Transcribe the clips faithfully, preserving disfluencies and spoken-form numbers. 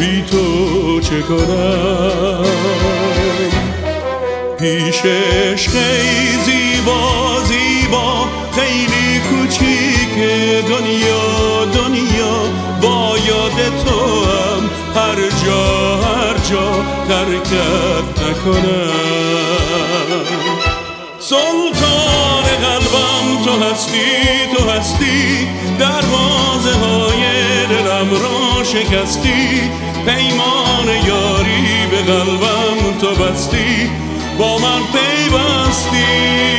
بی تو چه کنم؟ پیشش خیلی زیبا زیبا خیلی کوچیک دنیا دنیا با یاد تو هم هر جا هر جا ترکت نکنم. سلطان قلبم تو هستی تو هستی دروازه های دلم را شکستی پیمان یاری به قلبم تو بستی با من پیوستی.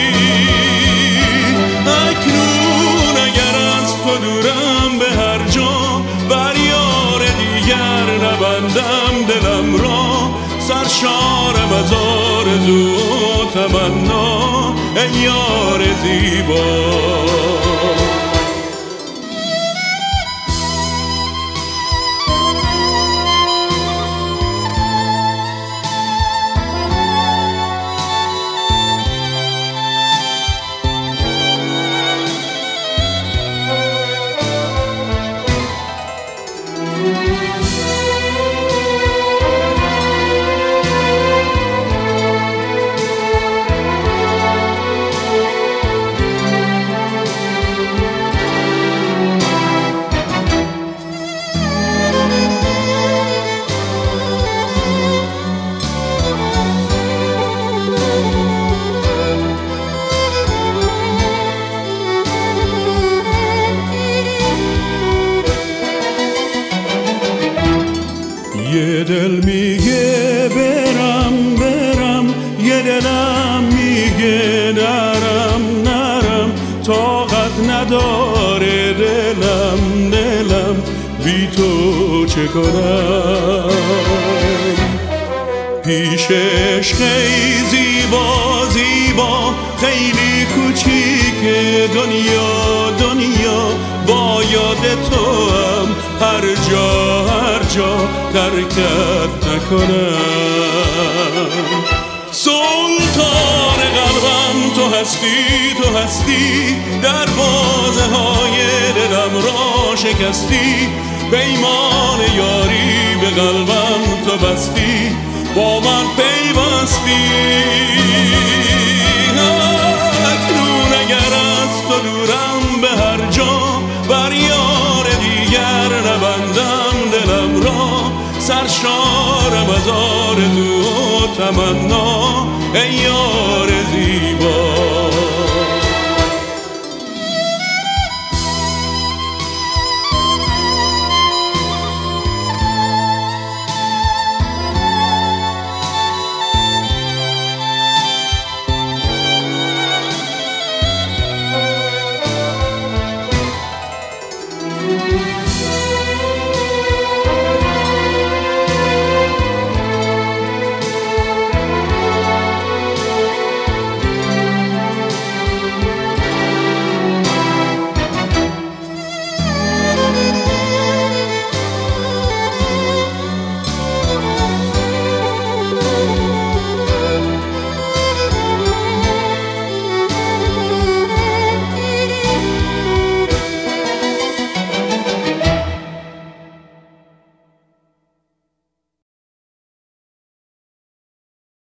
اکنون اگر از تو دورم به هر جا بر یار دیگر نبندم دلم را سرشارم از آرزو و تمنا ای یار زیبا. یه دل میگه برم برم یه دلم میگه نرم نرم طاقت نداره دلم دلم بی تو چه کنم؟ پیشش خیلی زیبا زیبا خیلی کوچیک دنیا دنیا با یاد تو هم هر جا هر جا ترکت نکنم. سلطان قلبم تو هستی تو هستی دروازه های دلم را شکستی پیمان یاری به قلبم تو بستی با من پیوستی. اکنون اگر از تو دورم به هر جا بر یار دیگر نبندم دلم را سرشارم از آرزو و تمنا ای یار